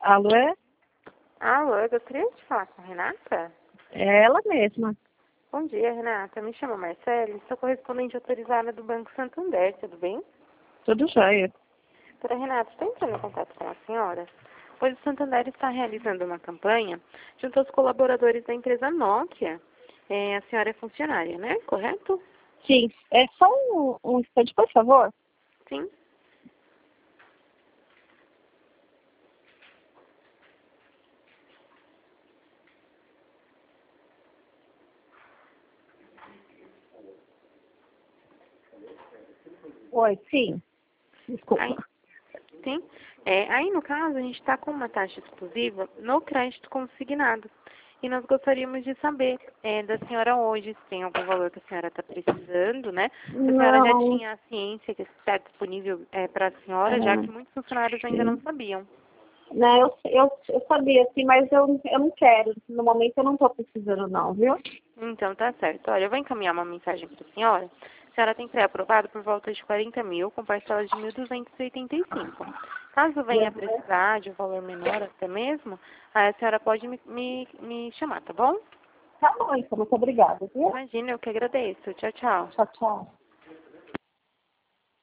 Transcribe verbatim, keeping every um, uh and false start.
Alô, é? Alô, eu gostaria de falar com a Renata? É ela mesma. Bom dia, Renata. Me chamo Marcele, sou correspondente autorizada do Banco Santander, tudo bem? Tudo jóia. Doutora Renata, estou entrando em contato com a senhora, pois o Santander está realizando uma campanha junto aos colaboradores da empresa Nokia. É, a senhora é funcionária, né? Correto? Sim. É só um, um instante, por favor. Sim. Oi, sim. Desculpa. Aí, sim. É, aí, no caso, a gente está com uma taxa exclusiva no crédito consignado. E nós gostaríamos de saber é, da senhora hoje, se tem algum valor que a senhora está precisando, né? Se a senhora já Não. tinha a ciência que está disponível é, para a senhora, já que É, muitos funcionários ainda não sabiam. não, eu, eu, eu sabia, sim, mas eu, eu não quero. No momento eu não estou precisando, não, viu? Então, tá certo. Olha, eu vou encaminhar uma mensagem para a senhora. A senhora tem pré-aprovado por volta de quarenta mil, com parcela de mil duzentos e oitenta e cinco. Caso venha a precisar de um valor menor até mesmo, aí a senhora pode me, me, me chamar, tá bom? Tá bom, então, muito obrigada, viu? Imagina, eu que agradeço. Tchau, tchau. Tchau, tchau.